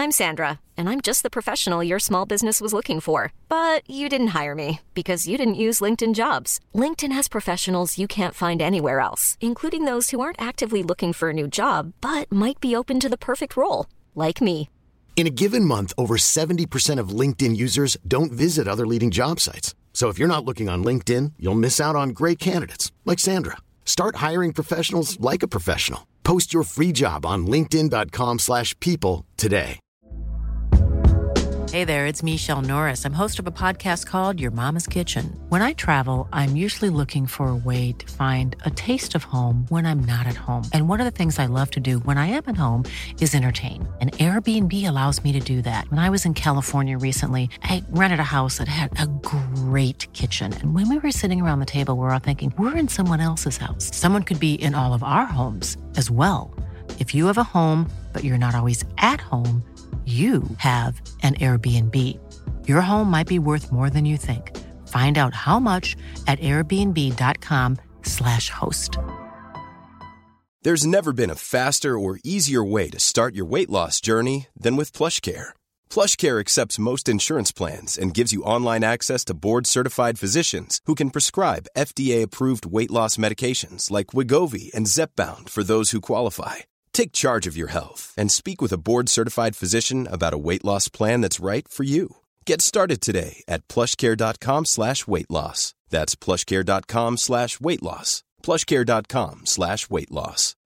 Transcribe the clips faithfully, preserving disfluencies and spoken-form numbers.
I'm Sandra, and I'm just the professional your small business was looking for. But you didn't hire me because you didn't use LinkedIn Jobs. LinkedIn has professionals you can't find anywhere else, including those who aren't actively looking for a new job, but might be open to the perfect role, like me. In a given month, over seventy percent of LinkedIn users don't visit other leading job sites. So if you're not looking on LinkedIn, you'll miss out on great candidates like Sandra. Start hiring professionals like a professional. Post your free job on linkedin dot com slash people today. Hey there, it's Michelle Norris. I'm host of a podcast called Your Mama's Kitchen. When I travel, I'm usually looking for a way to find a taste of home when I'm not at home. And one of the things I love to do when I am at home is entertain. And Airbnb allows me to do that. When I was in California recently, I rented a house that had a great kitchen. And when we were sitting around the table, we were all thinking, we're in someone else's house. Someone could be in all of our homes as well. If you have a home, but you're not always at home, you have an Airbnb. Your home might be worth more than you think. Find out how much at airbnb.com slash host. There's never been a faster or easier way to start your weight loss journey than with PlushCare. PlushCare accepts most insurance plans and gives you online access to board-certified physicians who can prescribe F D A-approved weight loss medications like Wegovy and Zepbound for those who qualify. Take charge of your health and speak with a board-certified physician about a weight loss plan that's right for you. Get started today at plushcare.com slash weight loss. That's plushcare.com slash weight loss. plushcare.com slash weight loss.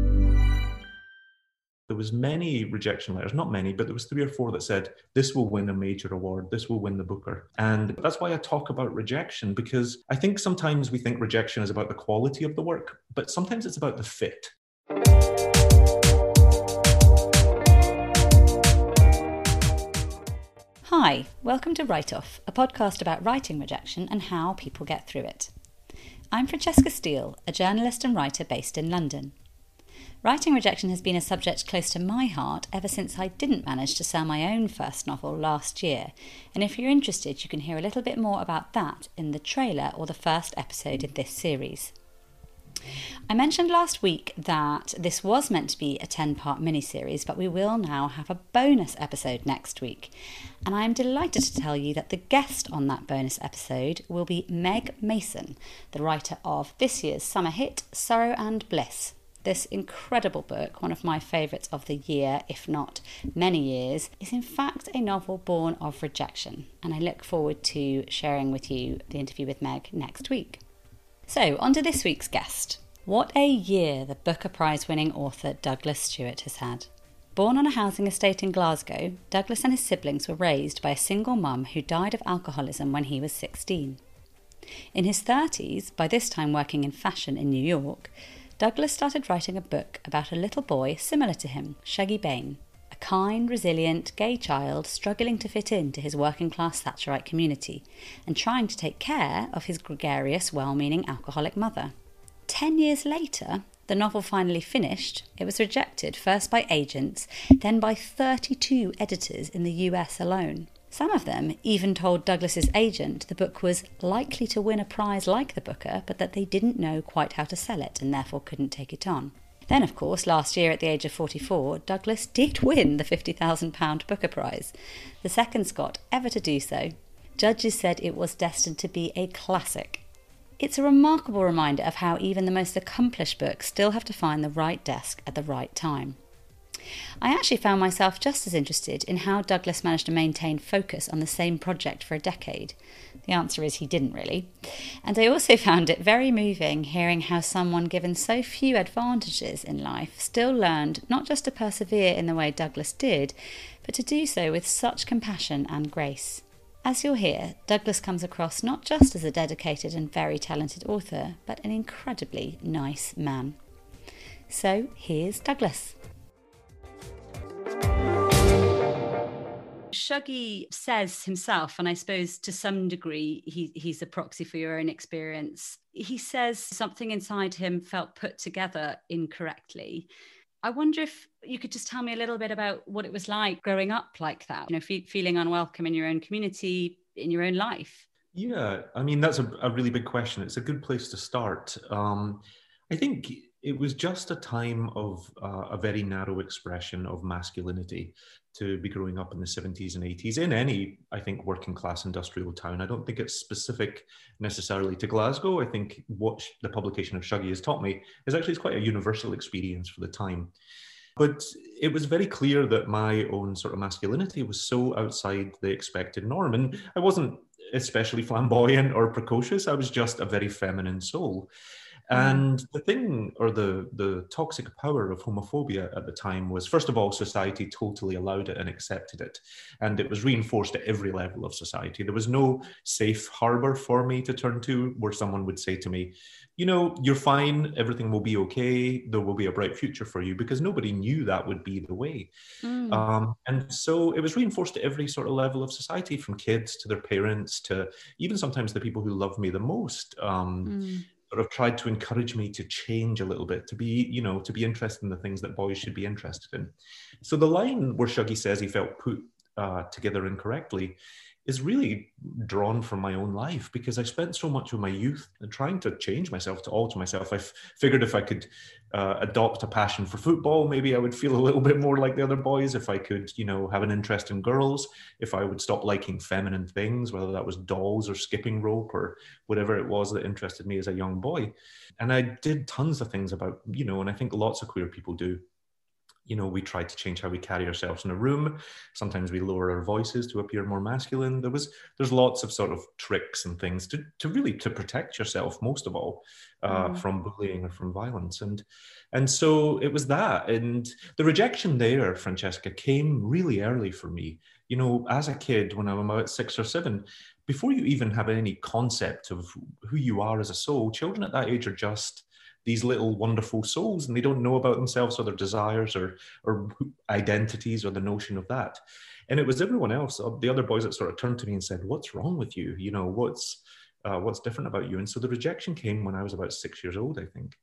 There was many rejection letters, not many, but there was three or four that said, this will win a major award, this will win the Booker. And that's why I talk about rejection, because I think sometimes we think rejection is about the quality of the work, but sometimes it's about the fit. Hi, welcome to Write Off, a podcast about writing rejection and how people get through it. I'm Francesca Steele, a journalist and writer based in London. Writing rejection has been a subject close to my heart ever since I didn't manage to sell my own first novel last year, and if you're interested you can hear a little bit more about that in the trailer or the first episode in this series. I mentioned last week that this was meant to be a ten-part miniseries, but we will now have a bonus episode next week. And I am delighted to tell you that the guest on that bonus episode will be Meg Mason, the writer of this year's summer hit, Sorrow and Bliss. This incredible book, one of my favourites of the year, if not many years, is in fact a novel born of rejection. And I look forward to sharing with you the interview with Meg next week. So, on to this week's guest. What a year the Booker Prize-winning author Douglas Stuart has had. Born on a housing estate in Glasgow, Douglas and his siblings were raised by a single mum who died of alcoholism when he was sixteen. In his thirties, by this time working in fashion in New York, Douglas started writing a book about a little boy similar to him, Shuggie Bain, a kind, resilient, gay child struggling to fit into his working-class Thatcherite community and trying to take care of his gregarious, well-meaning alcoholic mother. Ten years later, the novel finally finished. It was rejected first by agents, then by thirty-two editors in the U S alone. Some of them even told Douglas's agent the book was likely to win a prize like the Booker, but that they didn't know quite how to sell it and therefore couldn't take it on. Then, of course, last year at the age of forty-four, Douglas did win the fifty thousand pounds Booker Prize, the second Scot ever to do so. Judges said it was destined to be a classic. It's a remarkable reminder of how even the most accomplished books still have to find the right desk at the right time. I actually found myself just as interested in how Douglas managed to maintain focus on the same project for a decade. The answer is he didn't really. And I also found it very moving hearing how someone given so few advantages in life still learned not just to persevere in the way Douglas did, but to do so with such compassion and grace. As you'll hear, Douglas comes across not just as a dedicated and very talented author, but an incredibly nice man. So here's Douglas. Shuggie says himself, and I suppose to some degree he, he's a proxy for your own experience, he says something inside him felt put together incorrectly. I wonder if you could just tell me a little bit about what it was like growing up like that, you know, fe- feeling unwelcome in your own community, in your own life. Yeah, I mean, that's a, a really big question. It's a good place to start. Um, I think it was just a time of uh, a very narrow expression of masculinity to be growing up in the seventies and eighties in any, I think, working class industrial town. I don't think it's specific necessarily to Glasgow. I think what the publication of Shuggie has taught me is actually it's quite a universal experience for the time. But it was very clear that my own sort of masculinity was so outside the expected norm. And I wasn't especially flamboyant or precocious. I was just a very feminine soul. And the thing, or the, the toxic power of homophobia at the time was, first of all, society totally allowed it and accepted it. And it was reinforced at every level of society. There was no safe harbor for me to turn to where someone would say to me, you know, you're fine, everything will be okay, there will be a bright future for you, because nobody knew that would be the way. Mm. Um, and so it was reinforced at every sort of level of society, from kids to their parents to even sometimes the people who loved me the most. Um, mm. Sort of tried to encourage me to change a little bit, to be, you know, to be interested in the things that boys should be interested in. So the line where Shuggie says he felt put uh, together incorrectly is really drawn from my own life, because I spent so much of my youth trying to change myself, to alter myself. I f- figured if I could uh, adopt a passion for football, maybe I would feel a little bit more like the other boys. If I could, you know, have an interest in girls, if I would stop liking feminine things, whether that was dolls or skipping rope or whatever it was that interested me as a young boy. And I did tons of things about, you know, and I think lots of queer people do. You know, we try to change how we carry ourselves in a room. Sometimes we lower our voices to appear more masculine. There was, there's lots of sort of tricks and things to, to really to protect yourself, most of all, uh, mm. from bullying or from violence. And, and so it was that. And the rejection there, Francesca, came really early for me. You know, as a kid, when I'm about six or seven, before you even have any concept of who you are as a soul, children at that age are just these little wonderful souls, and they don't know about themselves or their desires or or identities or the notion of that. And it was everyone else, the other boys, that sort of turned to me and said, what's wrong with you? You know, what's uh, what's different about you? And so the rejection came when I was about six years old, I think.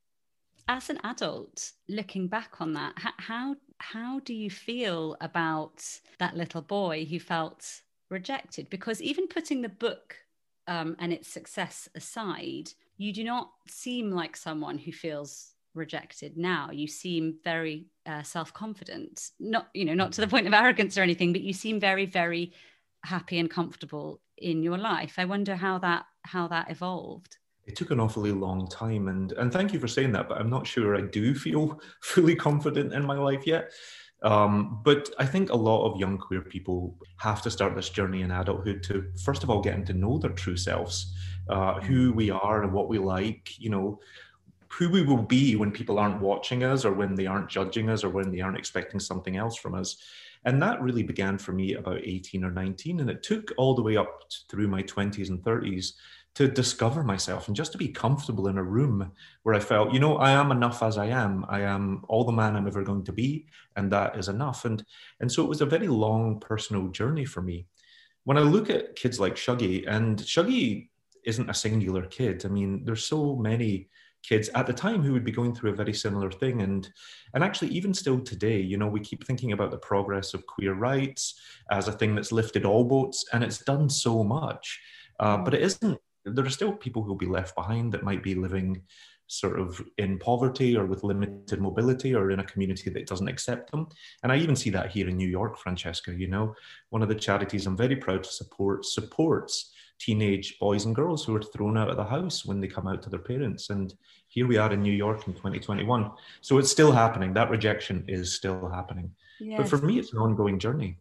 As an adult, looking back on that, how how do you feel about that little boy who felt rejected? Because even putting the book um, and its success aside, you do not seem like someone who feels rejected now. You seem very uh, self-confident, not, you know, not to the point of arrogance or anything, but you seem very, very happy and comfortable in your life. I wonder how that, how that evolved. It took an awfully long time. And, and thank you for saying that, but I'm not sure I do feel fully confident in my life yet. Um, but I think a lot of young queer people have to start this journey in adulthood to, first of all, getting to know their true selves, uh, who we are and what we like, you know, who we will be when people aren't watching us or when they aren't judging us or when they aren't expecting something else from us. And that really began for me about eighteen or nineteen. And it took all the way up through my twenties and thirties to discover myself and just to be comfortable in a room where I felt, you know, I am enough as I am. I am all the man I'm ever going to be, and that is enough. And, and so it was a very long personal journey for me. When I look at kids like Shuggie, and Shuggie isn't a singular kid. I mean, there's so many kids at the time who would be going through a very similar thing. And, and actually, even still today, you know, we keep thinking about the progress of queer rights as a thing that's lifted all boats, and it's done so much. Uh, but it isn't. There are still people who'll be left behind that might be living sort of in poverty or with limited mobility or in a community that doesn't accept them. And I even see that here in New York, Francesca. You know, one of the charities I'm very proud to support supports teenage boys and girls who are thrown out of the house when they come out to their parents. And here we are in New York in twenty twenty-one. So it's still happening. That rejection is still happening. Yes. But for me, it's an ongoing journey.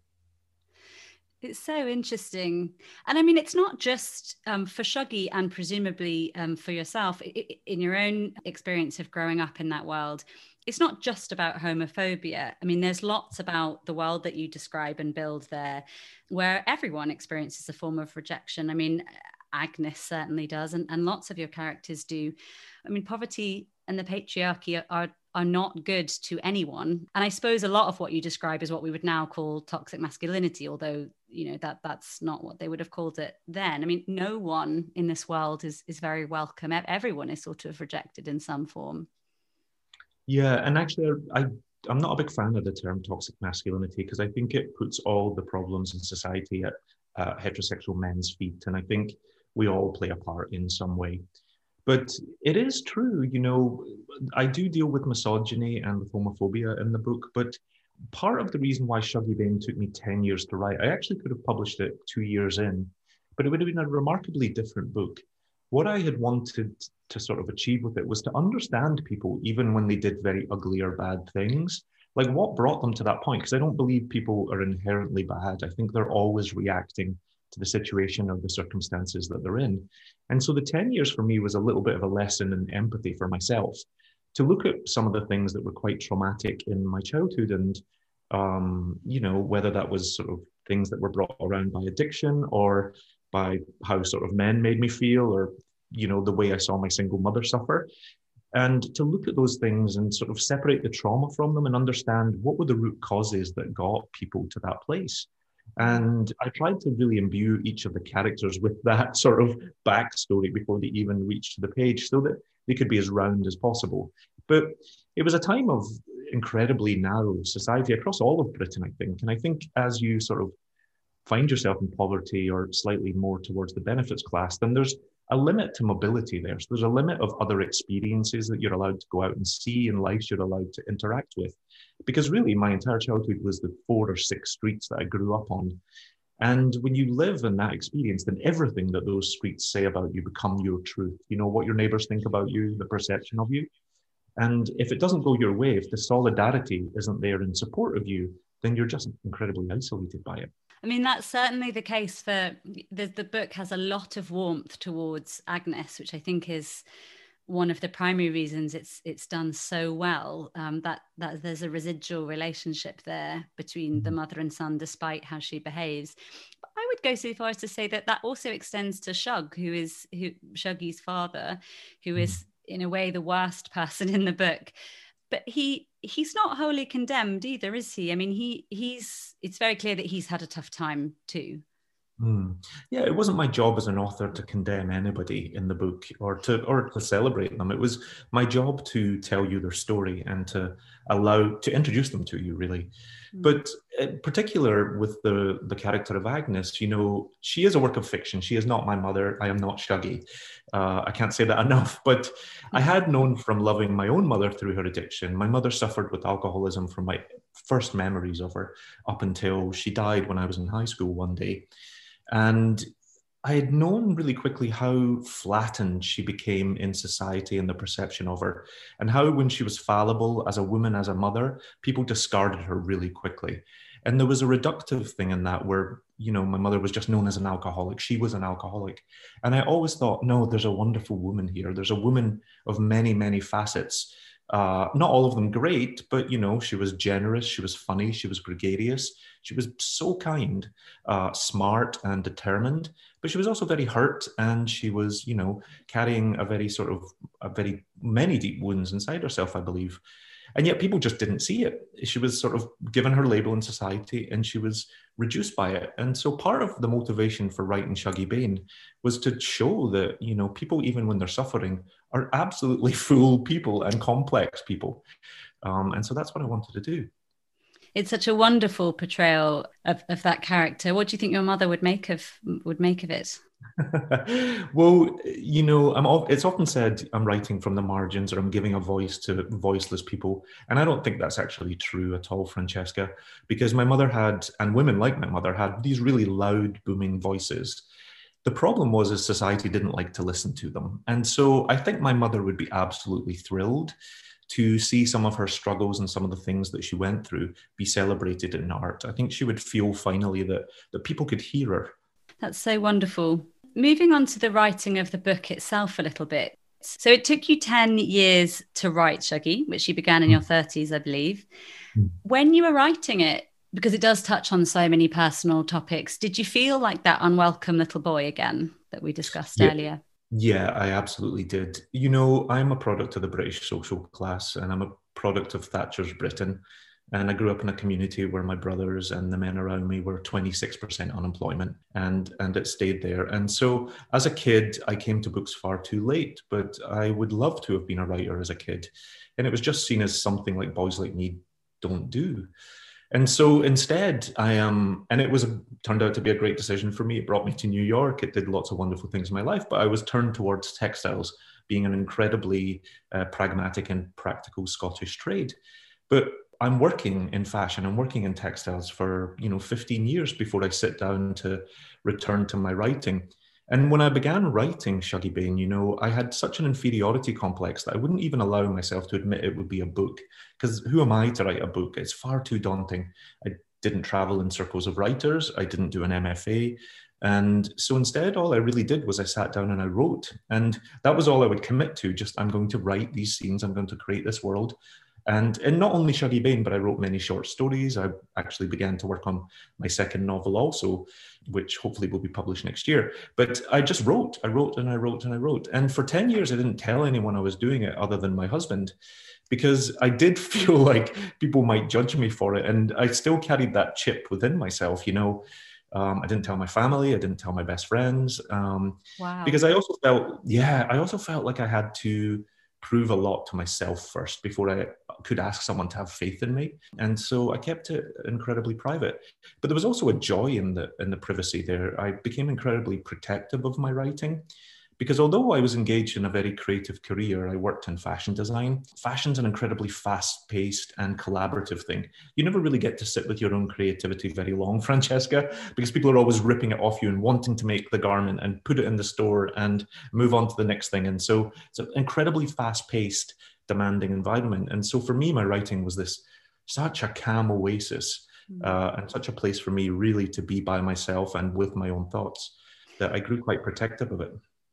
It's so interesting. And I mean, it's not just um, for Shuggie and presumably um, for yourself, I- in your own experience of growing up in that world, it's not just about homophobia. I mean, there's lots about the world that you describe and build there where everyone experiences a form of rejection. I mean, Agnes certainly does, and, and lots of your characters do. I mean, poverty and the patriarchy are are not good to anyone. And I suppose a lot of what you describe is what we would now call toxic masculinity, although, you know, that that's not what they would have called it then. I mean, no one in this world is is very welcome. Everyone is sort of rejected in some form. Yeah, and actually, I, I'm not a big fan of the term toxic masculinity because I think it puts all the problems in society at uh, heterosexual men's feet. And I think we all play a part in some way. But it is true, you know, I do deal with misogyny and with homophobia in the book, but part of the reason why Shuggie Bain took me ten years to write, I actually could have published it two years in, but it would have been a remarkably different book. What I had wanted to sort of achieve with it was to understand people, even when they did very ugly or bad things. Like, what brought them to that point? Because I don't believe people are inherently bad. I think they're always reacting to the situation or the circumstances that they're in. And so the ten years for me was a little bit of a lesson in empathy for myself, to look at some of the things that were quite traumatic in my childhood, and, um, you know, whether that was sort of things that were brought around by addiction or by how sort of men made me feel, or, you know, the way I saw my single mother suffer. And to look at those things and sort of separate the trauma from them and understand what were the root causes that got people to that place. And I tried to really imbue each of the characters with that sort of backstory before they even reached the page, so that they could be as round as possible. But it was a time of incredibly narrow society across all of Britain, I think. And I think as you sort of find yourself in poverty or slightly more towards the benefits class, then there's a limit to mobility there. So there's a limit of other experiences that you're allowed to go out and see and lives you're allowed to interact with. Because really, my entire childhood was the four or six streets that I grew up on. And when you live in that experience, then everything that those streets say about you become your truth. You know, what your neighbors think about you, the perception of you. And if it doesn't go your way, if the solidarity isn't there in support of you, then you're just incredibly isolated by it. I mean, that's certainly the case for the, the book has a lot of warmth towards Agnes, which I think is one of the primary reasons it's it's done so well, um, that, that there's a residual relationship there between the mother and son, despite how she behaves. But I would go so far as to say that that also extends to Shug, who is who, Shuggie's father, who is in a way the worst person in the book. But he he's not wholly condemned either, is he? I mean, he he's it's very clear that he's had a tough time too. Mm. Yeah, it wasn't my job as an author to condemn anybody in the book or to or to celebrate them. It was my job to tell you their story and to allow to introduce them to you, really. Mm. But in particular with the the character of Agnes, you know, she is a work of fiction. She is not my mother. I am not Shuggie. Uh, I can't say that enough. But I had known from loving my own mother through her addiction. My mother suffered with alcoholism from my first memories of her up until she died when I was in high school one day. And I had known really quickly how flattened she became in society and the perception of her, and how when she was fallible as a woman, as a mother, people discarded her really quickly. And there was a reductive thing in that where, you know, my mother was just known as an alcoholic. She was an alcoholic. And I always thought, no, there's a wonderful woman here. There's a woman of many, many facets. Uh, not all of them great, but, you know, she was generous, she was funny, she was gregarious, she was so kind, uh, smart and determined, but she was also very hurt, and she was, you know, carrying a very sort of, a very many deep wounds inside herself, I believe. And yet people just didn't see it. She was sort of given her label in society and she was reduced by it. And so part of the motivation for writing Shuggie Bain was to show that, you know, people, even when they're suffering, are absolutely full people and complex people. Um, and so that's what I wanted to do. It's such a wonderful portrayal of, of that character. What do you think your mother would make of would make of it? Well, you know, I'm all, it's often said I'm writing from the margins, or I'm giving a voice to voiceless people. And I don't think that's actually true at all, Francesca, because my mother had, and women like my mother had, these really loud, booming voices. The problem was is society didn't like to listen to them. And so I think my mother would be absolutely thrilled to see some of her struggles and some of the things that she went through be celebrated in art. I think she would feel finally that, that people could hear her. That's so wonderful. Moving on to the writing of the book itself a little bit. So it took you ten years to write Shuggie, which you began in your thirties, I believe. Mm. When you were writing it, because it does touch on so many personal topics, did you feel like that unwelcome little boy again that we discussed yeah. earlier? Yeah, I absolutely did. You know, I'm a product of the British social class, and I'm a product of Thatcher's Britain. And I grew up in a community where my brothers and the men around me were twenty-six percent unemployment, and, and it stayed there. And so as a kid, I came to books far too late, but I would love to have been a writer as a kid. And it was just seen as something like boys like me don't do. And so instead, I am, um, and it was a, turned out to be a great decision for me. It brought me to New York. It did lots of wonderful things in my life, but I was turned towards textiles, being an incredibly uh, pragmatic and practical Scottish trade. But I'm working in fashion. I'm working in textiles for, you know, fifteen years before I sit down to return to my writing. And when I began writing Shuggie Bain, you know, I had such an inferiority complex that I wouldn't even allow myself to admit it would be a book. Because who am I to write a book? It's far too daunting. I didn't travel in circles of writers. I didn't do an M F A. And so instead, all I really did was I sat down and I wrote. And that was all I would commit to. Just, I'm going to write these scenes. I'm going to create this world. And, and not only Shuggie Bain, but I wrote many short stories. I actually began to work on my second novel also, which hopefully will be published next year. But I just wrote, I wrote and I wrote and I wrote. And for ten years, I didn't tell anyone I was doing it other than my husband, because I did feel like people might judge me for it. And I still carried that chip within myself, you know. Um, I didn't tell my family. I didn't tell my best friends. Um, wow. Because I also felt, yeah, I also felt like I had to prove a lot to myself first before I could ask someone to have faith in me. And so I kept it incredibly private. But there was also a joy in the in the privacy there. I became incredibly protective of my writing, because although I was engaged in a very creative career, I worked in fashion design. Fashion's an incredibly fast-paced and collaborative thing. You never really get to sit with your own creativity very long, Francesca, because people are always ripping it off you and wanting to make the garment and put it in the store and move on to the next thing. And so it's an incredibly fast-paced, demanding environment. And so for me, my writing was this such a calm oasis uh, and such a place for me really to be by myself and with my own thoughts that I grew quite protective of it.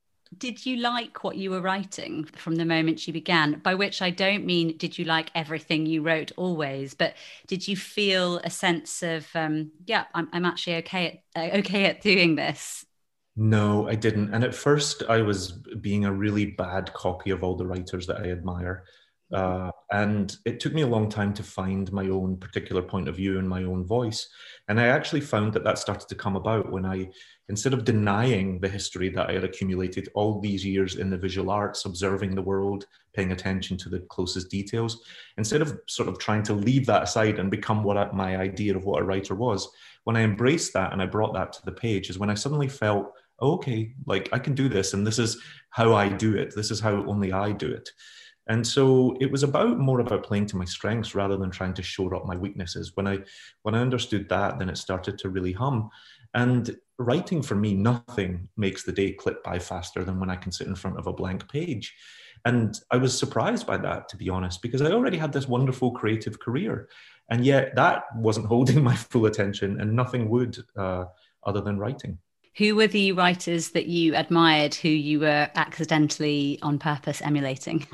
Did you like what you were writing from the moment you began? By which I don't mean, did you like everything you wrote always, but did you feel a sense of, um, yeah, I'm, I'm actually okay at, uh, okay at doing this? No, I didn't. And at first I was being a really bad copy of all the writers that I admire. Uh, and it took me a long time to find my own particular point of view and my own voice. And I actually found that that started to come about when I, instead of denying the history that I had accumulated all these years in the visual arts, observing the world, paying attention to the closest details, instead of sort of trying to leave that aside and become what I, my idea of what a writer was, when I embraced that and I brought that to the page is when I suddenly felt, oh, okay, like I can do this. And this is how I do it. This is how only I do it. And so it was about more about playing to my strengths rather than trying to shore up my weaknesses. When I when I understood that, then it started to really hum. And writing for me, nothing makes the day clip by faster than when I can sit in front of a blank page. And I was surprised by that, to be honest, because I already had this wonderful creative career. And yet that wasn't holding my full attention, and nothing would uh, other than writing. Who were the writers that you admired who you were accidentally on purpose emulating?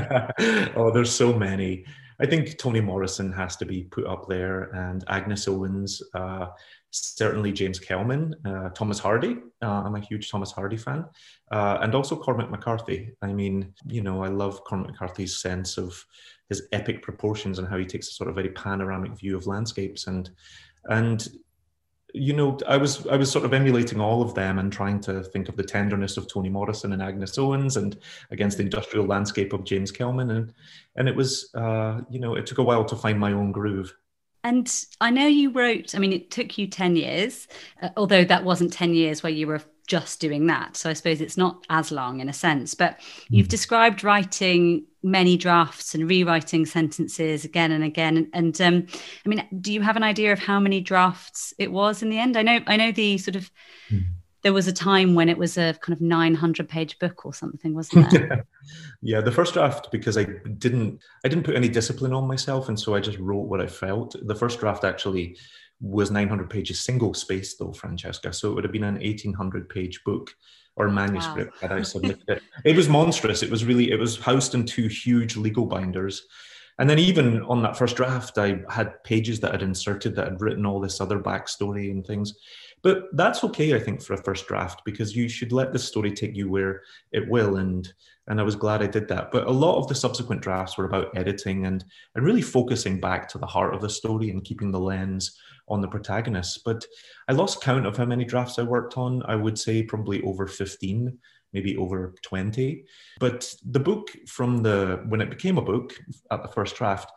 Oh, there's so many. I think Toni Morrison has to be put up there, and Agnes Owens, uh, certainly James Kelman, uh, Thomas Hardy. Uh, I'm a huge Thomas Hardy fan. Uh, and also Cormac McCarthy. I mean, you know, I love Cormac McCarthy's sense of his epic proportions and how he takes a sort of very panoramic view of landscapes. And, and, you know, I was I was sort of emulating all of them and trying to think of the tenderness of Toni Morrison and Agnes Owens and against the industrial landscape of James Kelman. And and it was, uh, you know, it took a while to find my own groove. And I know you wrote, I mean, it took you ten years, uh, although that wasn't ten years where you were just doing that. So I suppose it's not as long in a sense, but you've described writing many drafts and rewriting sentences again and again. And, and um, I mean, do you have an idea of how many drafts it was in the end? I know, I know the sort of, mm. there was a time when it was a kind of nine hundred page book or something, wasn't there? Yeah, the first draft, because I didn't, I didn't put any discipline on myself. And so I just wrote what I felt. The first draft actually was nine hundred pages single spaced though, Francesca. So it would have been an eighteen hundred page book or manuscript wow. had I submitted it. It was monstrous. It was really, it was housed in two huge legal binders. And then even on that first draft, I had pages that I'd inserted that had written all this other backstory and things. But that's okay, I think, for a first draft, because you should let the story take you where it will. And and I was glad I did that. But a lot of the subsequent drafts were about editing and, and really focusing back to the heart of the story and keeping the lens on the protagonist. But I lost count of how many drafts I worked on. I would say probably over fifteen, maybe over twenty. But the book, from the when it became a book at the first draft,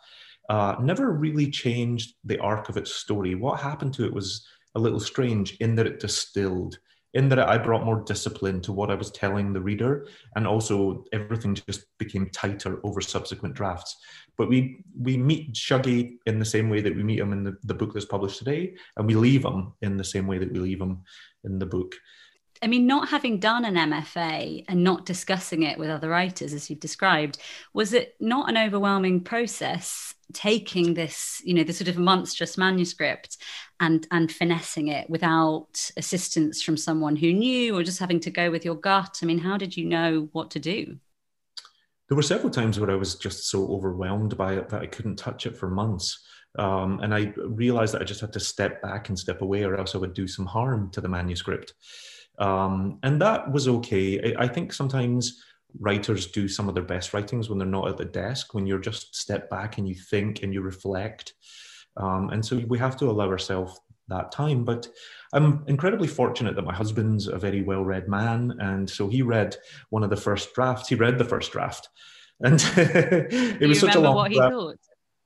uh, never really changed the arc of its story. What happened to it was a little strange in that it distilled, in that I brought more discipline to what I was telling the reader, and also everything just became tighter over subsequent drafts. But we we meet Shuggie in the same way that we meet him in the, the book that's published today, and we leave him in the same way that we leave him in the book. I mean, not having done an M F A and not discussing it with other writers, as you've described, was it not an overwhelming process taking this, you know, this sort of monstrous manuscript and, and finessing it without assistance from someone who knew, or just having to go with your gut? I mean, how did you know what to do? There were several times where I was just so overwhelmed by it that I couldn't touch it for months. Um, and I realized that I just had to step back and step away, or else I would do some harm to the manuscript. Um, and that was okay. I, I think sometimes writers do some of their best writings when they're not at the desk, when you're just step back and you think and you reflect. Um, and so we have to allow ourselves that time. But I'm incredibly fortunate that my husband's a very well-read man. And so he read one of the first drafts. He read the first draft. And it do was you such a long what he draft. thought?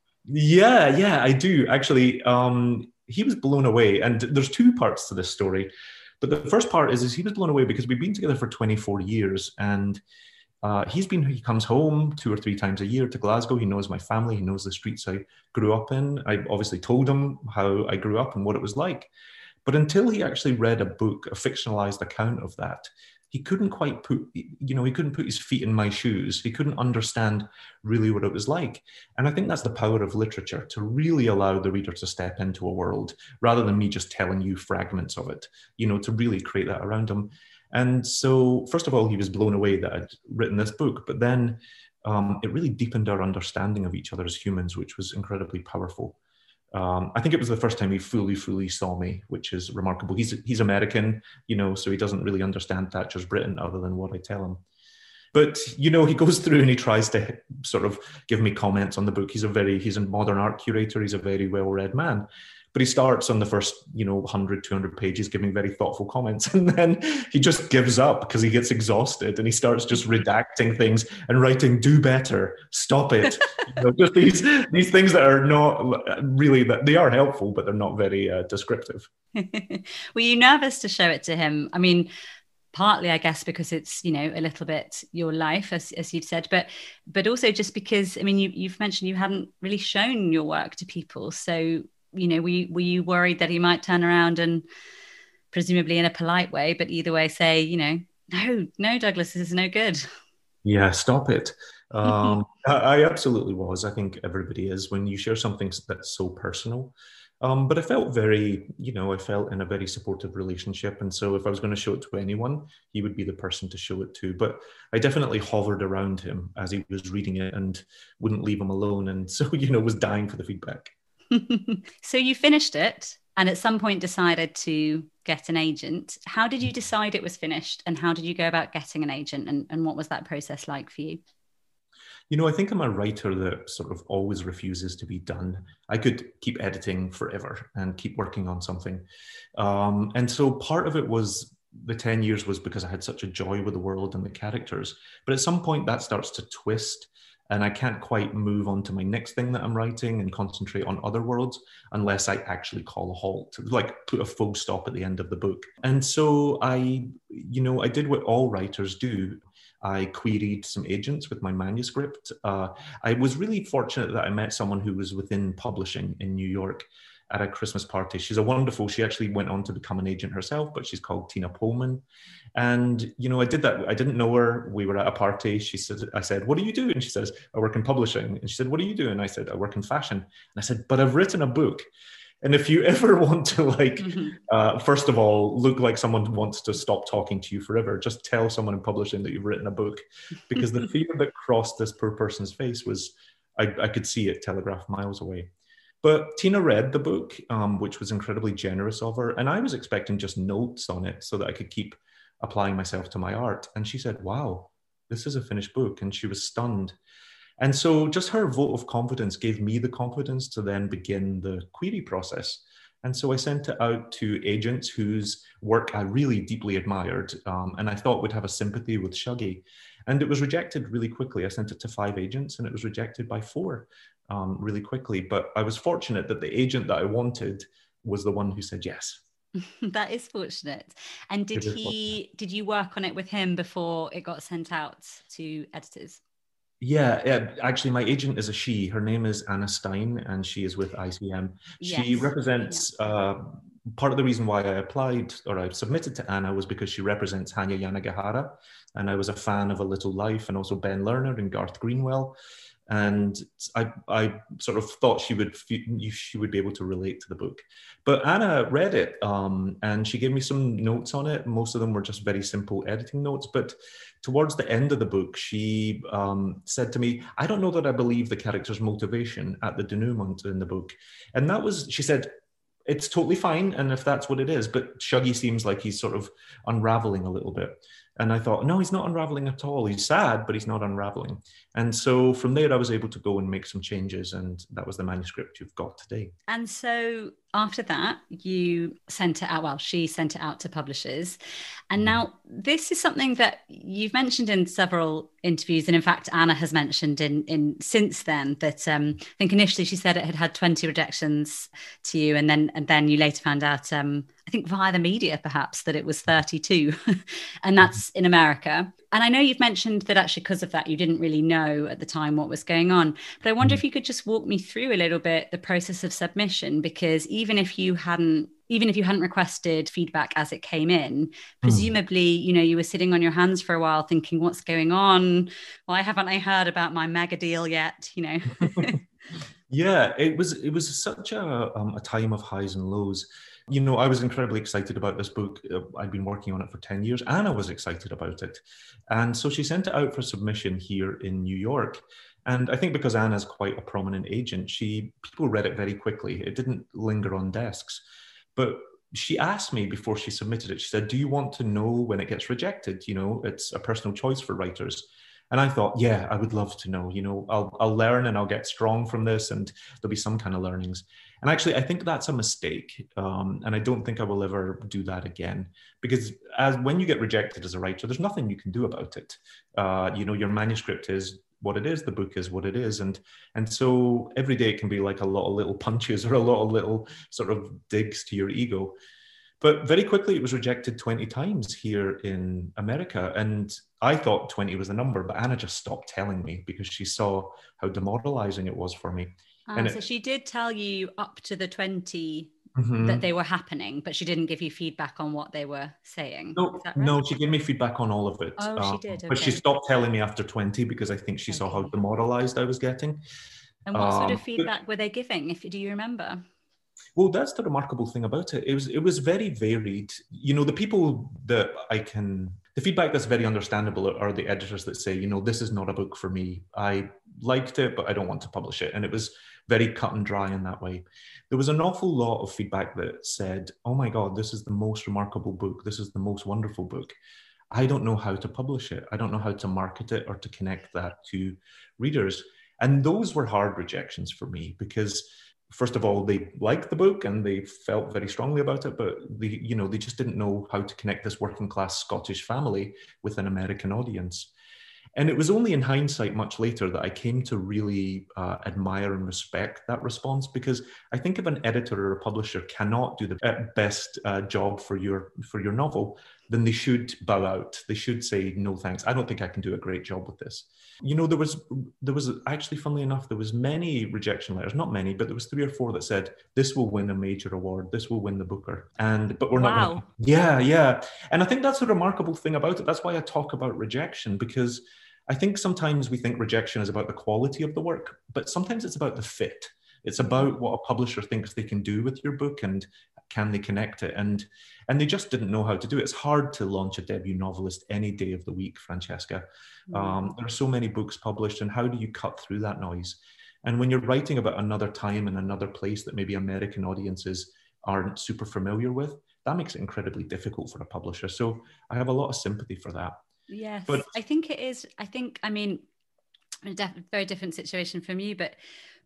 Yeah, yeah, I do. Actually, um, he was blown away. And there's two parts to this story. But the first part is, is he was blown away because we've been together for twenty-four years, and uh, he's been, he comes home two or three times a year to Glasgow. He knows my family. He knows the streets I grew up in. I obviously told him how I grew up and what it was like. But until he actually read a book, a fictionalized account of that, he couldn't quite put, you know, he couldn't put his feet in my shoes. He couldn't understand really what it was like. And I think that's the power of literature, to really allow the reader to step into a world rather than me just telling you fragments of it, you know, to really create that around him. And so, first of all, he was blown away that I'd written this book, but then um, it really deepened our understanding of each other as humans, which was incredibly powerful. Um, I think it was the first time he fully, fully saw me, which is remarkable. He's he's American, you know, so he doesn't really understand Thatcher's Britain other than what I tell him. But, you know, he goes through and he tries to sort of give me comments on the book. He's a very, he's a modern art curator. He's a very well-read man. But he starts on the first, you know, one hundred, two hundred pages giving very thoughtful comments. And then he just gives up because he gets exhausted and he starts just redacting things and writing, do better, stop it. You know, just these, these things that are not really, that they are helpful, but they're not very uh, descriptive. Were you nervous to show it to him? I mean, partly, I guess, because it's, you know, a little bit your life, as, as you've said, but but also just because, I mean, you, you've mentioned you hadn't really shown your work to people. So, you know, were you, were you worried that he might turn around and, presumably in a polite way, but either way say, you know, no, no, Douglas, this is no good? Yeah, stop it. Um, I, I absolutely was. I think everybody is when you share something that's so personal. Um, but I felt very, you know, I felt in a very supportive relationship. And so if I was going to show it to anyone, he would be the person to show it to. But I definitely hovered around him as he was reading it and wouldn't leave him alone. And so, you know, was dying for the feedback. So you finished it and at some point decided to get an agent. How did you decide it was finished, and how did you go about getting an agent, and, and what was that process like for you? You know, I think I'm a writer that sort of always refuses to be done. I could keep editing forever and keep working on something. Um, and so part of it was the ten years was because I had such a joy with the world and the characters. But at some point that starts to twist, and I can't quite move on to my next thing that I'm writing and concentrate on other worlds unless I actually call a halt, like put a full stop at the end of the book. And so I, you know, I did what all writers do. I queried some agents with my manuscript. Uh, I was really fortunate that I met someone who was within publishing in New York at a Christmas party. She's a wonderful, she actually went on to become an agent herself, but she's called Tina Pullman. And, you know, I did that. I didn't know her. We were at a party. She said, I said, what do you do? And she says, I work in publishing. And she said, what do you do? And I said, I work in fashion. And I said, but I've written a book. And if you ever want to, like, mm-hmm. uh, first of all, look like someone wants to stop talking to you forever, just tell someone in publishing that you've written a book, because the fear that crossed this poor person's face was, I, I could see it telegraphed miles away. But Tina read the book, um, which was incredibly generous of her. And I was expecting just notes on it so that I could keep applying myself to my art. And she said, wow, this is a finished book. And she was stunned. And so just her vote of confidence gave me the confidence to then begin the query process. And so I sent it out to agents whose work I really deeply admired, um, and I thought would have a sympathy with Shuggie. And it was rejected really quickly. I sent it to five agents and it was rejected by four. um, really quickly. But I was fortunate that the agent that I wanted was the one who said yes. That is fortunate. And did he, did you work on it with him before it got sent out to editors? Yeah, yeah, actually, my agent is a she. Her name is Anna Stein, and she is with I C M. She Yes. represents, Yeah. uh, part of the reason why I applied or I submitted to Anna was because she represents Hanya Yanagihara, and I was a fan of A Little Life and also Ben Lerner and Garth Greenwell. And I, I sort of thought she would she would be able to relate to the book. But Anna read it, um, and she gave me some notes on it. Most of them were just very simple editing notes. But towards the end of the book, she um, said to me, I don't know that I believe the character's motivation at the denouement in the book. And that was, she said, it's totally fine, and if that's what it is, but Shuggie seems like he's sort of unraveling a little bit. And I thought, no, he's not unraveling at all. He's sad, but he's not unraveling. And so from there, I was able to go and make some changes, and that was the manuscript you've got today. And so after that, you sent it out, well, she sent it out to publishers. And now this is something that you've mentioned in several interviews. And in fact, Anna has mentioned in, in since then that um, I think initially she said it had had twenty rejections to you. And then, and then you later found out, um, I think via the media, perhaps, that it was thirty-two. And that's in America. And I know you've mentioned that actually because of that, you didn't really know at the time what was going on. But I wonder mm. if you could just walk me through a little bit the process of submission, because even if you hadn't, even if you hadn't requested feedback as it came in, presumably, mm. you know, you were sitting on your hands for a while thinking, what's going on? Why haven't I heard about my mega deal yet? You know? Yeah, it was, it was such a, um, a time of highs and lows. You know, I was incredibly excited about this book. I'd been working on it for ten years. Anna was excited about it. And so she sent it out for submission here in New York. And I think because Anna's quite a prominent agent, she people read it very quickly. It didn't linger on desks. But she asked me before she submitted it, she said, do you want to know when it gets rejected? You know, it's a personal choice for writers. And I thought, yeah, I would love to know, you know, I'll, I'll learn and I'll get strong from this and there'll be some kind of learnings. And actually, I think that's a mistake. Um, and I don't think I will ever do that again, because as when you get rejected as a writer, there's nothing you can do about it. Uh, you know, your manuscript is what it is, the book is what it is. And, and so every day it can be like a lot of little punches or a lot of little sort of digs to your ego. But very quickly, it was rejected twenty times here in America. And I thought twenty was the number, but Anna just stopped telling me because she saw how demoralizing it was for me. Uh, and so it, she did tell you up to the twenty mm-hmm. that they were happening, but she didn't give you feedback on what they were saying. No, Is that right? no, she gave me feedback on all of it. Oh, um, she did. Okay. But she stopped telling me after twenty because I think she okay. saw how demoralized I was getting. And what sort um, of feedback but, were they giving? If do you remember? Well, that's the remarkable thing about it. It was it was very varied. You know, the people that I can, the feedback that's very understandable are the editors that say, you know, this is not a book for me. I liked it, but I don't want to publish it. And it was very cut and dry in that way. There was an awful lot of feedback that said, oh my God, this is the most remarkable book. This is the most wonderful book. I don't know how to publish it. I don't know how to market it or to connect that to readers. And those were hard rejections for me because first of all, they liked the book and they felt very strongly about it, but they, you know, they just didn't know how to connect this working class Scottish family with an American audience. And it was only in hindsight much later that I came to really uh, admire and respect that response, because I think if an editor or a publisher cannot do the best uh, job for your for your novel, then they should bow out. They should say, no, thanks. I don't think I can do a great job with this. You know, there was, there was actually, funnily enough, there was many rejection letters, not many, but there was three or four that said, this will win a major award. This will win the Booker. And, but we're not. Wow. Gonna, yeah, yeah. And I think that's a remarkable thing about it. That's why I talk about rejection, because I think sometimes we think rejection is about the quality of the work, but sometimes it's about the fit. It's about what a publisher thinks they can do with your book and can they connect it? And, and they just didn't know how to do it. It's hard to launch a debut novelist any day of the week, Francesca. Mm. Um, there are so many books published, and how do you cut through that noise? And when you're writing about another time and another place that maybe American audiences aren't super familiar with, that makes it incredibly difficult for a publisher. So I have a lot of sympathy for that. Yes, but I think it is. I think, I mean, a def- very different situation from you, but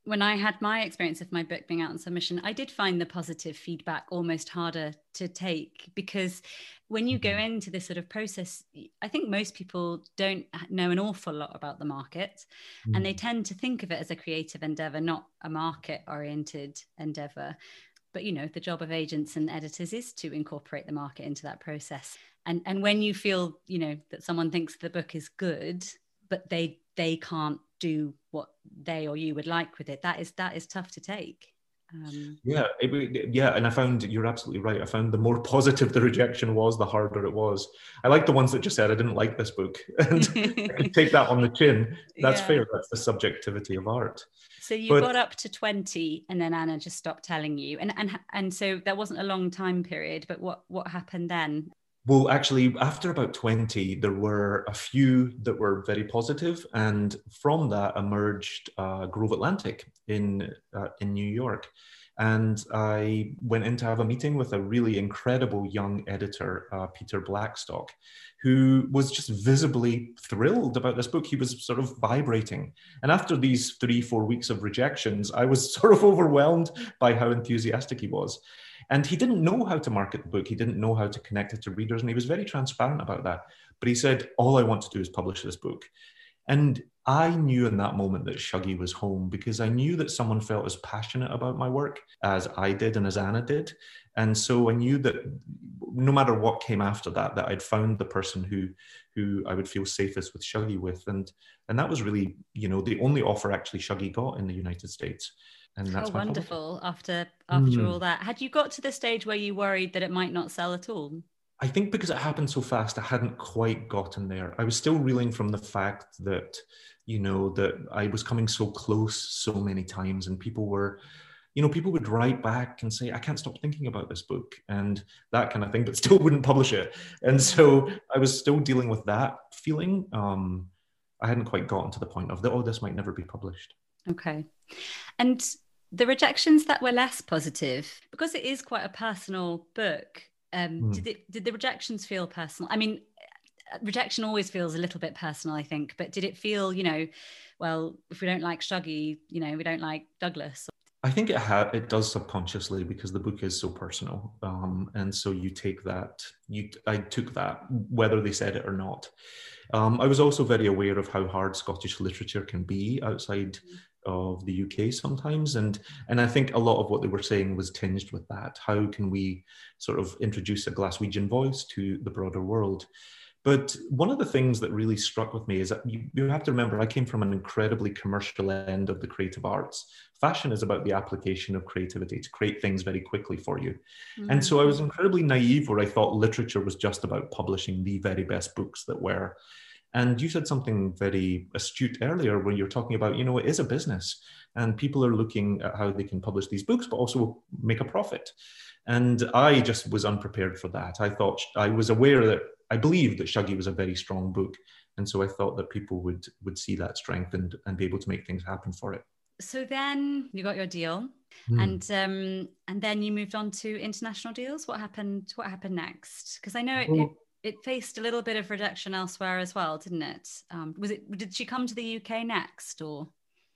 when I had my experience of my book being out on submission, I did find the positive feedback almost harder to take, because when you go into this sort of process, I think most people don't know an awful lot about the market, mm. and they tend to think of it as a creative endeavor, not a market-oriented endeavor. But, you know, the job of agents and editors is to incorporate the market into that process. And and when you feel, you know, that someone thinks the book is good, but they they can't do what they or you would like with it, that is that is tough to take. Um, yeah, it, yeah, and I found you're absolutely right. I found the more positive the rejection was, the harder it was. I like the ones that just said, I didn't like this book, and I could take that on the chin. That's yeah. fair. That's the subjectivity of art. So you but, got up to twenty, and then Anna just stopped telling you, and and and so that wasn't a long time period. But what what happened then? Well, actually, after about twenty, there were a few that were very positive, and from that emerged uh, Grove Atlantic in uh, in New York. And I went in to have a meeting with a really incredible young editor, uh, Peter Blackstock, who was just visibly thrilled about this book. He was sort of vibrating. And after these three, four weeks of rejections, I was sort of overwhelmed by how enthusiastic he was. And he didn't know how to market the book. He didn't know how to connect it to readers. And he was very transparent about that. But he said, all I want to do is publish this book. And I knew in that moment that Shuggie was home, because I knew that someone felt as passionate about my work as I did and as Anna did. And so I knew that no matter what came after that, that I'd found the person who who I would feel safest with Shuggie with. And, and that was really, you know, the only offer actually Shuggie got in the United States. And that's oh, wonderful. After after mm. all that, had you got to the stage where you worried that it might not sell at all? I think because it happened so fast, I hadn't quite gotten there. I was still reeling from the fact that, you know, that I was coming so close so many times, and people were, you know, people would write back and say, I can't stop thinking about this book and that kind of thing, but still wouldn't publish it. And so I was still dealing with that feeling. Um, I hadn't quite gotten to the point of, the, oh, this might never be published. Okay. And the rejections that were less positive, because it is quite a personal book, um, mm. did it, did the rejections feel personal? I mean, rejection always feels a little bit personal, I think, but did it feel, you know, well, if we don't like Shuggie, you know, we don't like Douglas? I think it ha- it does subconsciously, because the book is so personal. Um, and so you take that, you I took that, whether they said it or not. Um, I was also very aware of how hard Scottish literature can be outside mm. of the U K sometimes. And, and I think a lot of what they were saying was tinged with that. How can we sort of introduce a Glaswegian voice to the broader world? But one of the things that really struck with me is that you, you have to remember, I came from an incredibly commercial end of the creative arts. Fashion is about the application of creativity to create things very quickly for you. Mm-hmm. And so I was incredibly naive, where I thought literature was just about publishing the very best books that were. And you said something very astute earlier, where you're talking about, you know, it is a business, and people are looking at how they can publish these books, but also make a profit. And I just was unprepared for that. I thought, I was aware that, I believed that Shuggie was a very strong book. And so I thought that people would would see that strength and, and be able to make things happen for it. So then you got your deal, mm. and um, and then you moved on to international deals. What happened? What happened next? Because I know it, it it faced a little bit of rejection elsewhere as well, didn't it? Um, was it? Did she come to the U K next, or?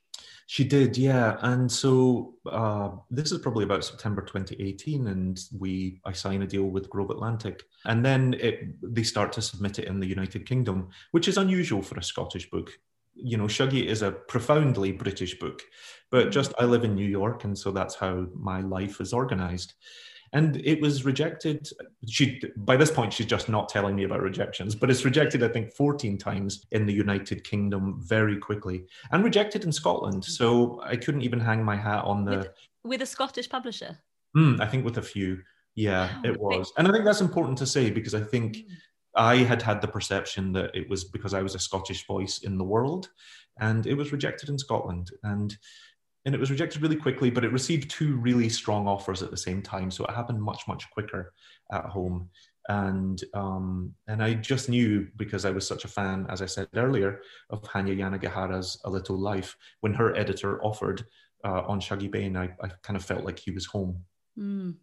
She did, yeah. And so uh, this is probably about September twenty eighteen, and we I sign a deal with Grove Atlantic, and then it, they start to submit it in the United Kingdom, which is unusual for a Scottish book. You know, Shuggie is a profoundly British book, but just I live in New York, and so that's how my life is organized. And it was rejected. She, by this point, she's just not telling me about rejections, but it's rejected, I think, fourteen times in the United Kingdom very quickly, and rejected in Scotland. So I couldn't even hang my hat on the... With, with a Scottish publisher? Mm, I think with a few. Yeah, wow. It was. And I think that's important to say, because I think mm. I had had the perception that it was because I was a Scottish voice in the world, and it was rejected in Scotland. And And it was rejected really quickly, but it received two really strong offers at the same time. So it happened much, much quicker at home. And um, and I just knew, because I was such a fan, as I said earlier, of Hanya Yanagihara's A Little Life, when her editor offered uh, on Shuggie Bain, I, I kind of felt like he was home. Mm.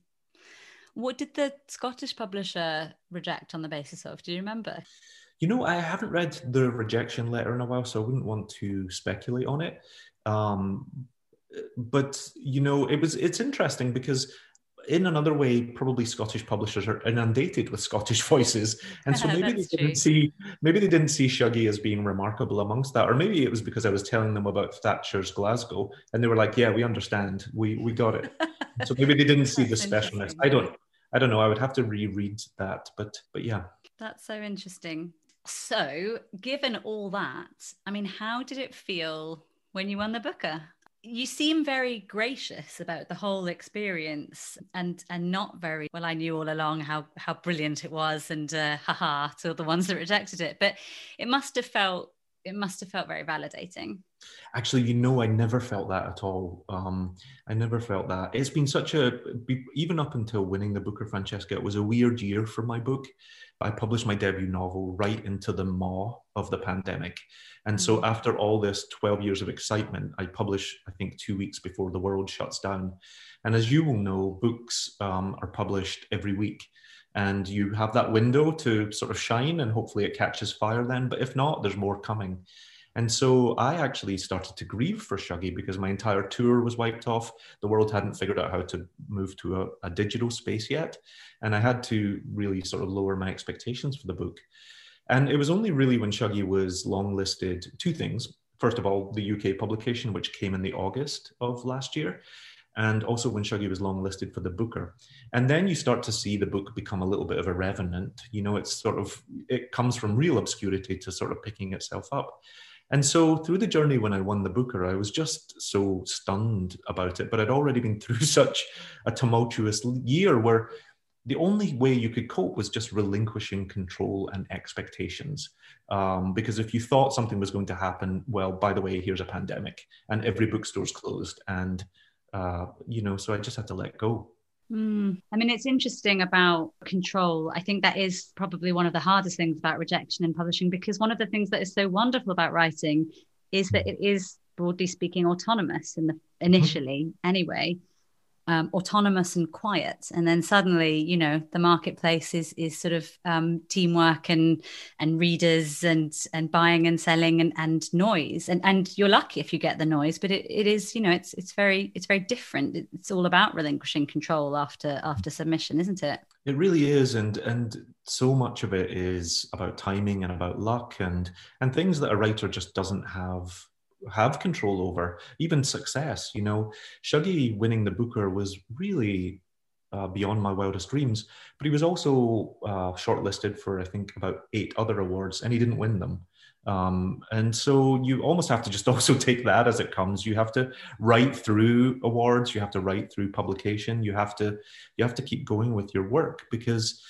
What did the Scottish publisher reject on the basis of? Do you remember? You know, I haven't read the rejection letter in a while, so I wouldn't want to speculate on it. Um, but, you know, it was, it's interesting because in another way, probably Scottish publishers are inundated with Scottish voices. And so maybe they didn't true. see, maybe they didn't see Shuggie as being remarkable amongst that. Or maybe it was because I was telling them about Thatcher's Glasgow and they were like, yeah, we understand. We, we got it. So maybe they didn't see the specialness. I don't, I don't know. I would have to reread that, but, but yeah. That's so interesting. So given all that, I mean, how did it feel when you won the Booker? You seem very gracious about the whole experience and and not very, well, I knew all along how how brilliant it was and uh, haha to the ones that rejected it. But it must have felt, it must have felt very validating. Actually, you know, I never felt that at all. Um, I never felt that. It's been such a, even up until winning the Booker, Francesca, it was a weird year for my book. I published my debut novel right into the maw of the pandemic. And so after all this twelve years of excitement, I published, I think, two weeks before the world shuts down. And as you will know, books um, are published every week. And you have that window to sort of shine and hopefully it catches fire then. But if not, there's more coming. And so I actually started to grieve for Shuggie because my entire tour was wiped off. The world hadn't figured out how to move to a, a digital space yet. And I had to really sort of lower my expectations for the book. And it was only really when Shuggie was longlisted, two things. First of all, the U K publication, which came in the August of last year. And also when Shuggie was longlisted for the Booker. And then you start to see the book become a little bit of a revenant. You know, it's sort of, it comes from real obscurity to sort of picking itself up. And so through the journey when I won the Booker, I was just so stunned about it. But I'd already been through such a tumultuous year where the only way you could cope was just relinquishing control and expectations. Um, because if you thought something was going to happen, well, by the way, here's a pandemic and every bookstore's closed. And, uh, you know, so I just had to let go. Mm. I mean, it's interesting about control. I think that is probably one of the hardest things about rejection in publishing, because one of the things that is so wonderful about writing is that it is, broadly speaking, autonomous in the initially mm-hmm. anyway, um, autonomous and quiet. And then suddenly, you know, the marketplace is is sort of um, teamwork and and readers and and buying and selling and, and noise. And and you're lucky if you get the noise, but it, it is, you know, it's it's very it's very different. It's all about relinquishing control after after submission, isn't it? It really is, and and so much of it is about timing and about luck and and things that a writer just doesn't have have control over, even success. You know, Shuggie winning the Booker was really uh, beyond my wildest dreams, but he was also uh, shortlisted for, I think, about eight other awards, and he didn't win them. Um, and so you almost have to just also take that as it comes. You have to write through awards, you have to write through publication, you have to you have to keep going with your work, because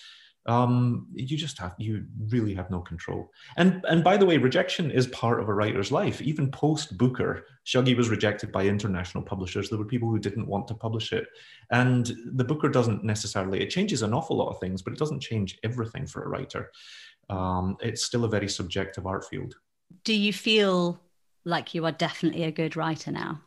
Um, you just have, you really have no control. And and by the way, rejection is part of a writer's life. Even post-Booker, Shuggie was rejected by international publishers. There were people who didn't want to publish it. And the Booker doesn't necessarily, it changes an awful lot of things, but it doesn't change everything for a writer. Um, it's still a very subjective art field. Do you feel like you are definitely a good writer now?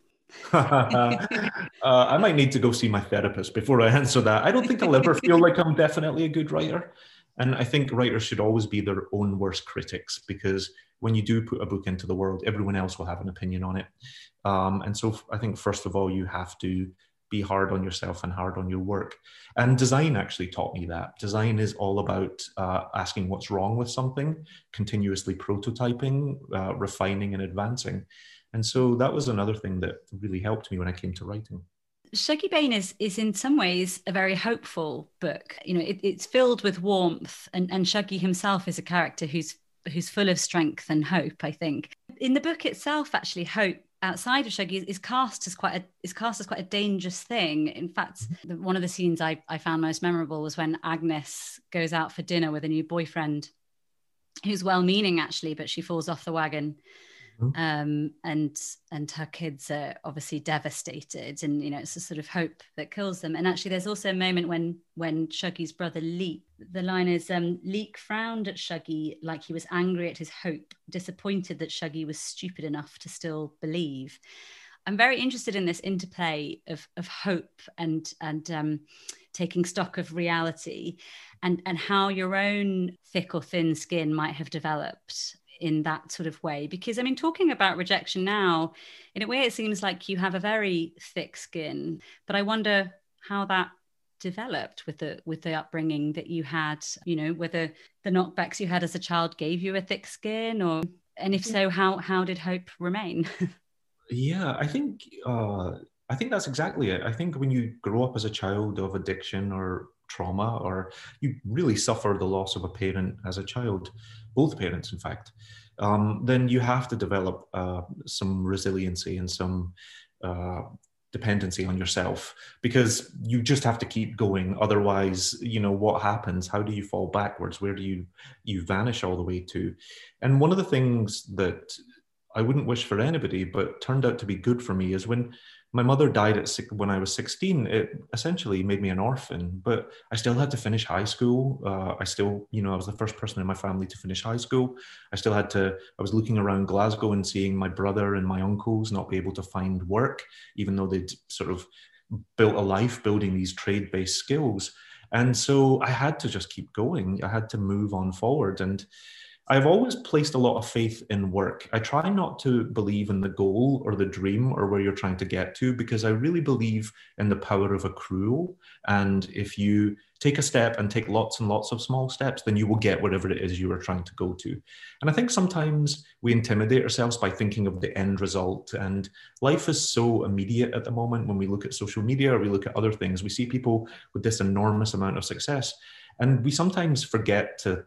uh, I might need to go see my therapist before I answer that. I don't think I'll ever feel like I'm definitely a good writer. And I think writers should always be their own worst critics, because when you do put a book into the world, everyone else will have an opinion on it. Um, and so I think, first of all, you have to be hard on yourself and hard on your work. And design actually taught me that. Design is all about uh, asking what's wrong with something, continuously prototyping, uh, refining and advancing. And so that was another thing that really helped me when I came to writing. Shuggie Bain is, is in some ways a very hopeful book. You know, it, it's filled with warmth, and, and Shuggie himself is a character who's who's full of strength and hope, I think. In the book itself, actually, hope outside of Shuggie is, is cast as quite a is cast as quite a dangerous thing. In fact, the, one of the scenes I, I found most memorable was when Agnes goes out for dinner with a new boyfriend who's well-meaning, actually, but she falls off the wagon. Um, and and her kids are obviously devastated, and you know it's a sort of hope that kills them. And actually, there's also a moment when when Shuggie's brother Leek, the line is, um, Leek frowned at Shuggie like he was angry at his hope, disappointed that Shuggie was stupid enough to still believe. I'm very interested in this interplay of of hope and and um, taking stock of reality, and and how your own thick or thin skin might have developed in that sort of way? Because, I mean, talking about rejection now, in a way, it seems like you have a very thick skin, but I wonder how that developed with the with the upbringing that you had, you know, whether the knockbacks you had as a child gave you a thick skin, or, and if so, how how did hope remain? Yeah, I think uh, I think that's exactly it. I think when you grow up as a child of addiction or trauma, or you really suffer the loss of a parent as a child, both parents, in fact, um, then you have to develop uh, some resiliency and some uh, dependency on yourself, because you just have to keep going. Otherwise, you know, what happens? How do you fall backwards? Where do you you vanish all the way to? And one of the things that I wouldn't wish for anybody, but turned out to be good for me, is when my mother died at when I was sixteen, it essentially made me an orphan, but I still had to finish high school. Uh, I still, you know, I was the first person in my family to finish high school. I still had to, I was looking around Glasgow and seeing my brother and my uncles not be able to find work, even though they'd sort of built a life building these trade-based skills. And so I had to just keep going. I had to move on forward. And I've always placed a lot of faith in work. I try not to believe in the goal or the dream or where you're trying to get to, because I really believe in the power of accrual. And if you take a step and take lots and lots of small steps, then you will get whatever it is you are trying to go to. And I think sometimes we intimidate ourselves by thinking of the end result. And life is so immediate at the moment. When we look at social media or we look at other things, we see people with this enormous amount of success. And we sometimes forget to,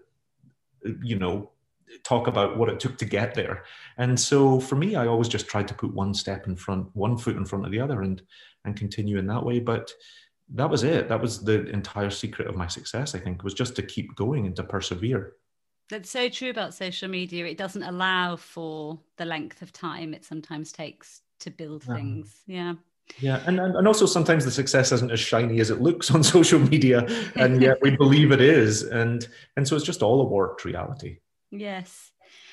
you know, talk about what it took to get there. And so for me, I always just tried to put one step in front, one foot in front of the other, and and continue in that way. But that was it. That was the entire secret of my success, I think, was just to keep going and to persevere. That's so true about social media. It doesn't allow for the length of time it sometimes takes to build Yeah. things. Yeah. Yeah, and, and also sometimes the success isn't as shiny as it looks on social media, and yet we believe it is. And and so it's just all a warped reality. Yes.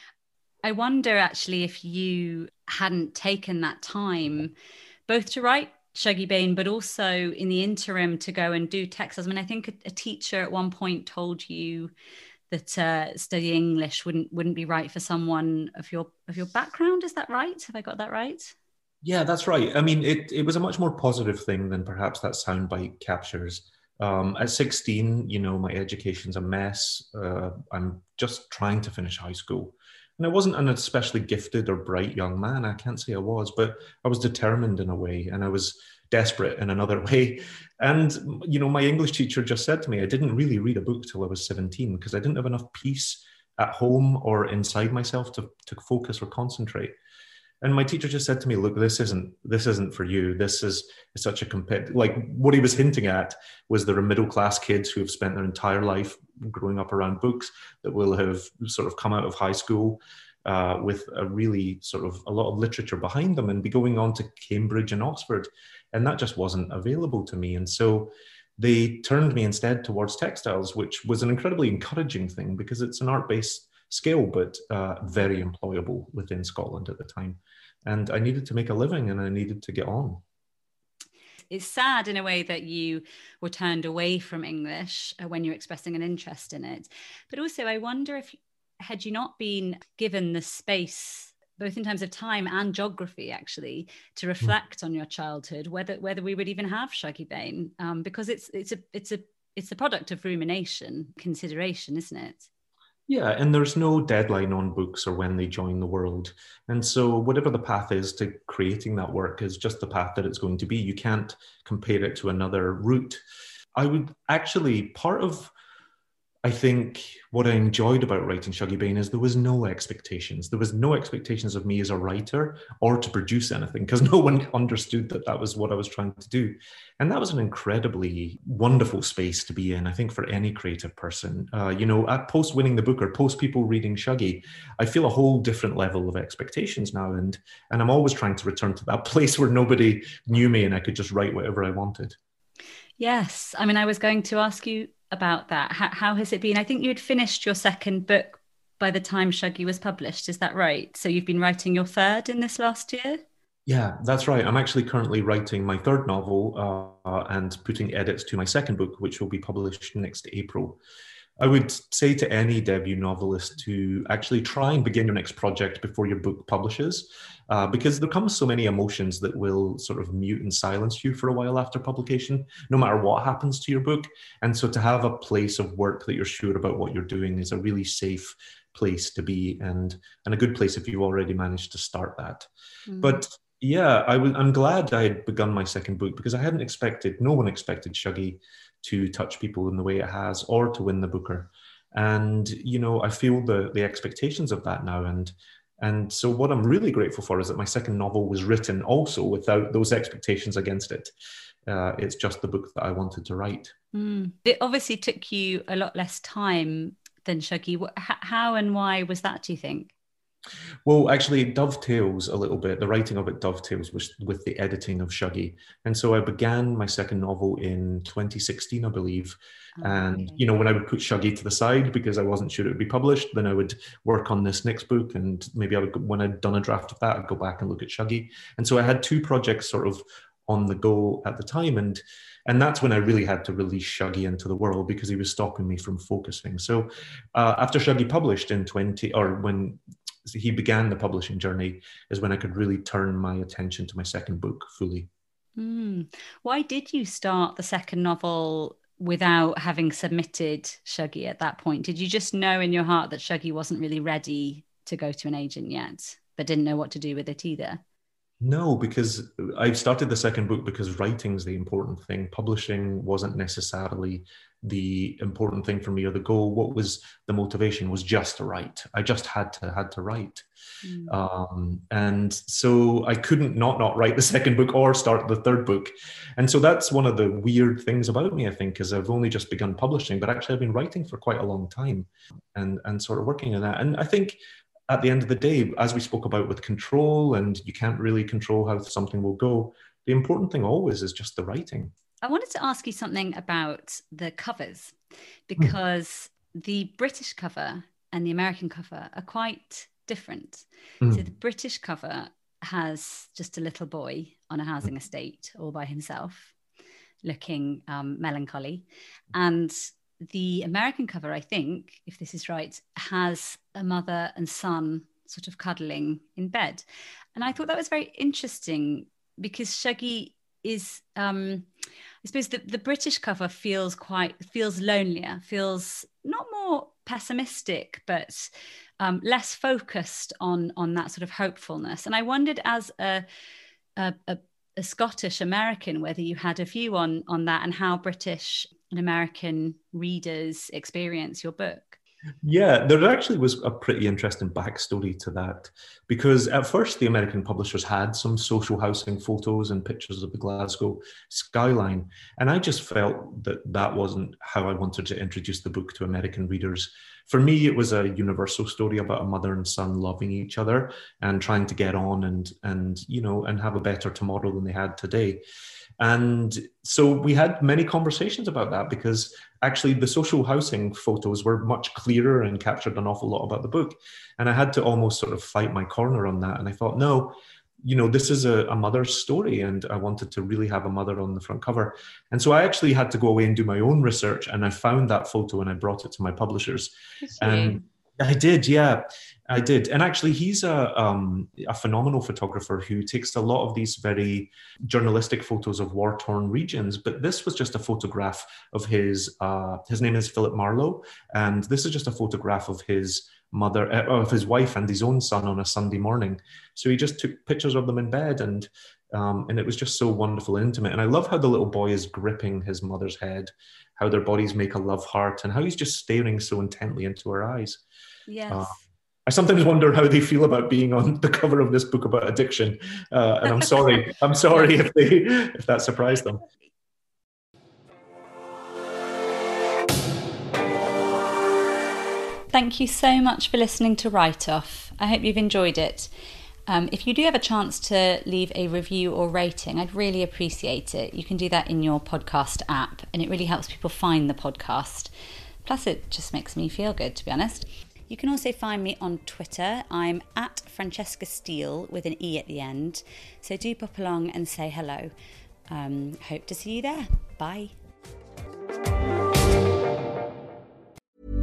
I wonder actually if you hadn't taken that time both to write Shuggie Bain, but also in the interim to go and do textiles. I mean, I think a, a teacher at one point told you that uh, studying English wouldn't wouldn't be right for someone of your of your background. Is that right? Have I got that right? Yeah, that's right. I mean, it, it was a much more positive thing than perhaps that soundbite captures. Um, at sixteen, you know, my education's a mess. Uh, I'm just trying to finish high school. And I wasn't an especially gifted or bright young man. I can't say I was, but I was determined in a way, and I was desperate in another way. And, you know, my English teacher just said to me, I didn't really read a book till I was seventeen because I didn't have enough peace at home or inside myself to, to focus or concentrate. And my teacher just said to me, look, this isn't this isn't for you. This is such a competitive, like what he was hinting at was there are middle class kids who have spent their entire life growing up around books that will have sort of come out of high school uh, with a really sort of a lot of literature behind them and be going on to Cambridge and Oxford. And that just wasn't available to me. And so they turned me instead towards textiles, which was an incredibly encouraging thing because it's an art-based skill, but uh, very employable within Scotland at the time. And I needed to make a living and I needed to get on. It's sad in a way that you were turned away from English when you're expressing an interest in it. But also I wonder if, had you not been given the space, both in terms of time and geography, actually, to reflect mm. on your childhood, whether whether we would even have Shuggie Bain, um, because it's it's a it's a it's a product of rumination, consideration, isn't it? Yeah, and there's no deadline on books or when they join the world. And so whatever the path is to creating that work is just the path that it's going to be. You can't compare it to another route. I would actually, part of, I think, what I enjoyed about writing Shuggie Bain is there was no expectations. There was no expectations of me as a writer or to produce anything because no one understood that that was what I was trying to do. And that was an incredibly wonderful space to be in, I think, for any creative person. Uh, you know, at post winning the book or post people reading Shuggie, I feel a whole different level of expectations now. And, and I'm always trying to return to that place where nobody knew me and I could just write whatever I wanted. Yes. I mean, I was going to ask you about that. How, how has it been? I think you had finished your second book by the time Shuggie was published. Is that right? So you've been writing your third in this last year? Yeah, that's right. I'm actually currently writing my third novel uh, and putting edits to my second book, which will be published next April. I would say to any debut novelist to actually try and begin your next project before your book publishes, uh, because there comes so many emotions that will sort of mute and silence you for a while after publication, no matter what happens to your book. And so to have a place of work that you're sure about what you're doing is a really safe place to be, and, and a good place if you've already managed to start that. Mm. But yeah, I w- I'm glad I had begun my second book, because I hadn't expected, no one expected Shuggie to touch people in the way it has, or to win the Booker. And, you know, I feel the the expectations of that now. And and so what I'm really grateful for is that my second novel was written also without those expectations against it. Uh, it's just the book that I wanted to write. Mm. It obviously took you a lot less time than Shuggie. How and why was that, do you think? Well, actually, it dovetails a little bit. The writing of it dovetails with, with the editing of Shuggie. And so I began my second novel in twenty sixteen, I believe. Oh, and, okay. you know, when I would put Shuggie to the side because I wasn't sure it would be published, then I would work on this next book. And maybe I would, when I'd done a draft of that, I'd go back and look at Shuggie. And so I had two projects sort of on the go at the time. And And that's when I really had to release Shuggie into the world, because he was stopping me from focusing. So uh, after Shuggie published in twenty, or when he began the publishing journey, is when I could really turn my attention to my second book fully. Mm. Why did you start the second novel without having submitted Shuggie at that point? Did you just know in your heart that Shuggie wasn't really ready to go to an agent yet, but didn't know what to do with it either? No, because I started the second book because writing's the important thing. Publishing wasn't necessarily the important thing for me, or the goal. What was the motivation was just to write. I just had to had to write. Mm. Um, and so I couldn't not not write the second book or start the third book. And so that's one of the weird things about me, I think, is I've only just begun publishing, but actually I've been writing for quite a long time and, and sort of working on that. And I think at the end of the day, as we spoke about with control, and you can't really control how something will go, the important thing always is just the writing. I wanted to ask you something about the covers, because mm. the British cover and the American cover are quite different. Mm. So the British cover has just a little boy on a housing mm. estate all by himself, looking um, melancholy. And the American cover, I think, if this is right, has a mother and son sort of cuddling in bed. And I thought that was very interesting, because Shuggie is, um, I suppose the, the British cover feels quite, feels lonelier, feels not more pessimistic, but um, less focused on, on that sort of hopefulness. And I wondered, as a, a, a, a Scottish American, whether you had a view on, on that, and how British and American readers experience your book. Yeah, there actually was a pretty interesting backstory to that, because at first the American publishers had some social housing photos and pictures of the Glasgow skyline, and I just felt that that wasn't how I wanted to introduce the book to American readers. For me, it was a universal story about a mother and son loving each other and trying to get on and and you know and have a better tomorrow than they had today. And so we had many conversations about that, because actually the social housing photos were much clearer and captured an awful lot about the book. And I had to almost sort of fight my corner on that. And I thought, no, you know, this is a, a mother's story, and I wanted to really have a mother on the front cover. And so I actually had to go away and do my own research, and I found that photo and I brought it to my publishers. And I did, yeah, I did. And actually, he's a um, a phenomenal photographer who takes a lot of these very journalistic photos of war-torn regions. But this was just a photograph of his, uh, his name is Philip Marlowe. And this is just a photograph of his mother, uh, of his wife and his own son on a Sunday morning. So he just took pictures of them in bed, and um, and it was just so wonderful and intimate. And I love how the little boy is gripping his mother's head, how their bodies make a love heart, and how he's just staring so intently into her eyes. Yes. Uh, I sometimes wonder how they feel about being on the cover of this book about addiction. Uh, and I'm sorry, I'm sorry if they if that surprised them. Thank you so much for listening to Write Off. I hope you've enjoyed it. Um, if you do have a chance to leave a review or rating, I'd really appreciate it. You can do that in your podcast app, and it really helps people find the podcast. Plus, it just makes me feel good, to be honest. You can also find me on Twitter. I'm at Francesca Steele with an E at the end. So do pop along and say hello. Um, hope to see you there. Bye.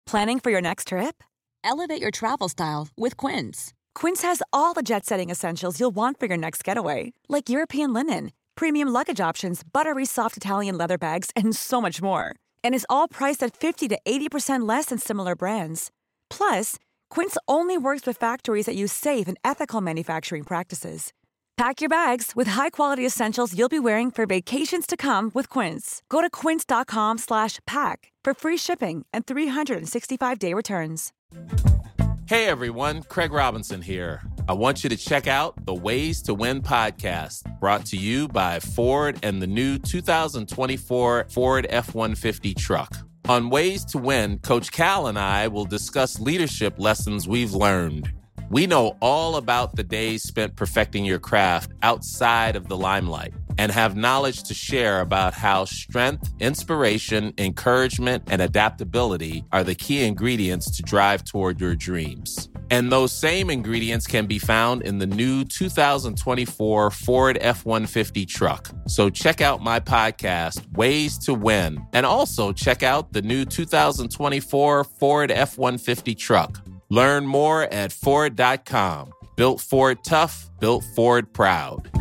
Planning for your next trip? Elevate your travel style with Quince. Quince has all the jet-setting essentials you'll want for your next getaway, like European linen, premium luggage options, buttery soft Italian leather bags, and so much more. And is all priced at fifty to eighty percent less than similar brands. Plus, Quince only works with factories that use safe and ethical manufacturing practices. Pack your bags with high-quality essentials you'll be wearing for vacations to come with Quince. Go to quince.com slash pack for free shipping and three sixty-five day returns. Hey everyone, Craig Robinson here. I want you to check out the Ways to Win podcast, brought to you by Ford and the new two thousand twenty-four Ford F one fifty truck. On Ways to Win, Coach Cal and I will discuss leadership lessons we've learned. We know all about the days spent perfecting your craft outside of the limelight and have knowledge to share about how strength, inspiration, encouragement, and adaptability are the key ingredients to drive toward your dreams. And those same ingredients can be found in the new two thousand twenty-four Ford F one fifty truck. So check out my podcast, Ways to Win, and also check out the new two thousand twenty-four Ford F one fifty truck. Learn more at Ford dot com. Built Ford tough, built Ford proud.